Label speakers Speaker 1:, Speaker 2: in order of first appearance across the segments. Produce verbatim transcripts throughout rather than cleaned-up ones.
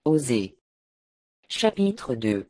Speaker 1: Osée. Chapitre deux.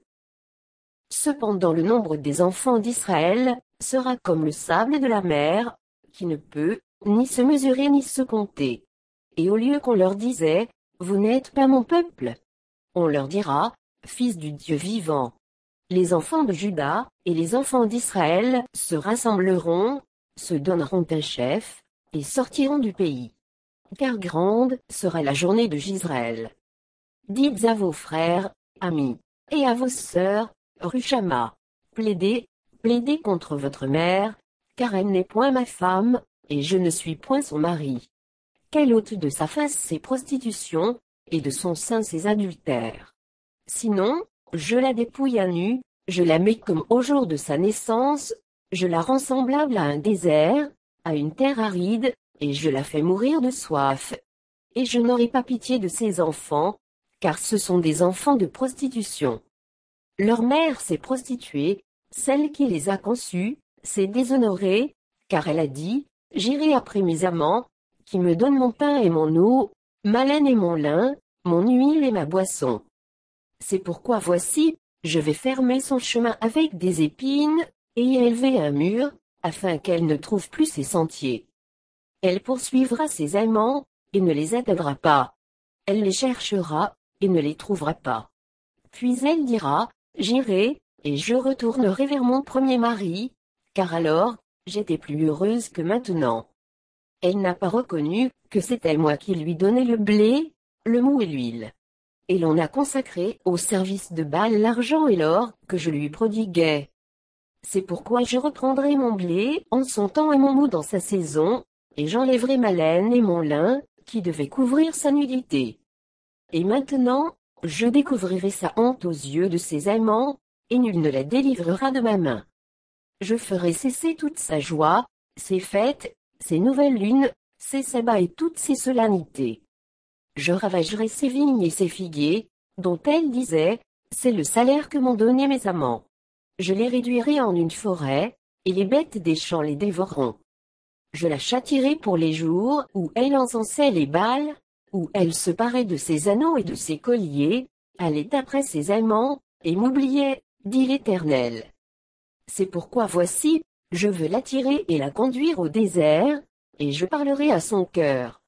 Speaker 1: Cependant le nombre des enfants d'Israël sera comme le sable de la mer, qui ne peut ni se mesurer ni se compter. Et au lieu qu'on leur disait, vous n'êtes pas mon peuple, on leur dira, fils du Dieu vivant. Les enfants de Juda et les enfants d'Israël se rassembleront, se donneront un chef, et sortiront du pays. Car grande sera la journée de Jisraël. Dites à vos frères, amis, et à vos sœurs, Ruchama, plaidez, plaidez contre votre mère, car elle n'est point ma femme, et je ne suis point son mari. Qu'elle ôte de sa face ses prostitutions, et de son sein ses adultères. Sinon, je la dépouille à nu, je la mets comme au jour de sa naissance, je la rends semblable à un désert, à une terre aride, et je la fais mourir de soif. Et je n'aurai pas pitié de ses enfants, car ce sont des enfants de prostitution. Leur mère s'est prostituée, celle qui les a conçus, s'est déshonorée, car elle a dit, j'irai après mes amants, qui me donnent mon pain et mon eau, ma laine et mon lin, mon huile et ma boisson. C'est pourquoi voici, je vais fermer son chemin avec des épines, et y élever un mur, afin qu'elle ne trouve plus ses sentiers. Elle poursuivra ses amants, et ne les atteindra pas. Elle les cherchera, et ne les trouvera pas. Puis elle dira, j'irai, et je retournerai vers mon premier mari, car alors, j'étais plus heureuse que maintenant. Elle n'a pas reconnu que c'était moi qui lui donnais le blé, le mou et l'huile. Et l'on a consacré au service de Baal l'argent et l'or que je lui prodiguais. C'est pourquoi je reprendrai mon blé en son temps et mon mou dans sa saison, et j'enlèverai ma laine et mon lin, qui devaient couvrir sa nudité. Et maintenant, je découvrirai sa honte aux yeux de ses amants, et nul ne la délivrera de ma main. Je ferai cesser toute sa joie, ses fêtes, ses nouvelles lunes, ses sabbats et toutes ses solennités. Je ravagerai ses vignes et ses figuiers, dont elle disait, c'est le salaire que m'ont donné mes amants. Je les réduirai en une forêt, et les bêtes des champs les dévoreront. Je la châtierai pour les jours où elle encensait les Baals, où elle se parait de ses anneaux et de ses colliers, allait après ses amants, et m'oubliait, dit l'Éternel. C'est pourquoi voici, je veux l'attirer et la conduire au désert, et je parlerai à son cœur.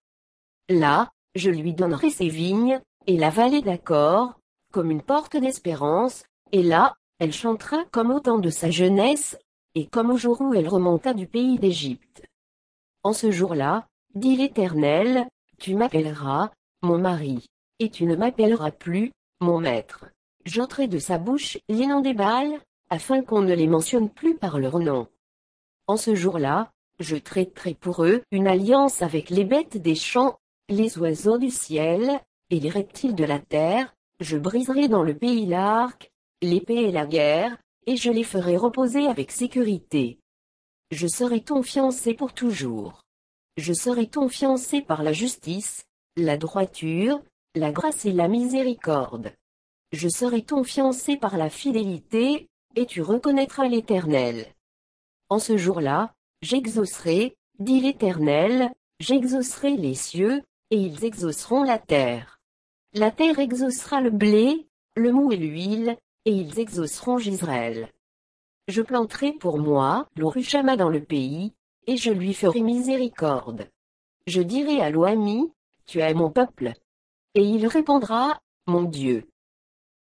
Speaker 1: Là, je lui donnerai ses vignes, et la vallée d'Accor, comme une porte d'espérance, et là, elle chantera comme au temps de sa jeunesse, et comme au jour où elle remonta du pays d'Égypte. En ce jour-là, dit l'Éternel, tu m'appelleras, mon mari, et tu ne m'appelleras plus, mon maître. J'ôterai de sa bouche les noms des Baals, afin qu'on ne les mentionne plus par leur nom. En ce jour-là, je traiterai pour eux une alliance avec les bêtes des champs, les oiseaux du ciel, et les reptiles de la terre, je briserai dans le pays l'arc, l'épée et la guerre, et je les ferai reposer avec sécurité. Je serai ton fiancé pour toujours. Je serai ton fiancé par la justice, la droiture, la grâce et la miséricorde. Je serai ton fiancé par la fidélité, et tu reconnaîtras l'Éternel. En ce jour-là, j'exaucerai, dit l'Éternel, j'exaucerai les cieux, et ils exauceront la terre. La terre exaucera le blé, le mou et l'huile, et ils exauceront Jisraël. Je planterai pour moi l'Oruchama dans le pays, et je lui ferai miséricorde. Je dirai à l'Oami, tu es mon peuple. Et il répondra, mon Dieu.